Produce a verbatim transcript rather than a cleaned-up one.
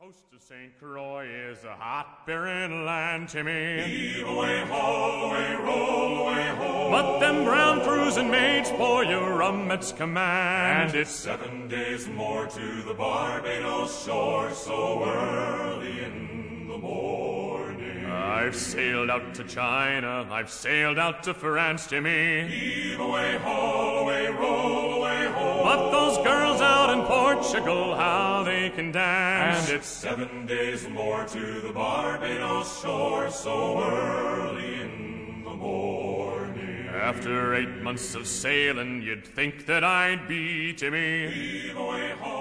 coast of Saint Croix is a hot barren land, Timmy. Heave away, haul away, roll away, ho. But them brown cruising maids pour you rum at command. And it's seven days more to the Barbados shore, so early in the morning. I've sailed out to China, I've sailed out to France, Timmy. Heave away, haul away, roll away, ho. But those girls out in Portugal, how they can dance. And it's seven days more to the Barbados shore, so early in the morning. After eight months of sailing, you'd think that I'd be, Timmy. Heave away, haul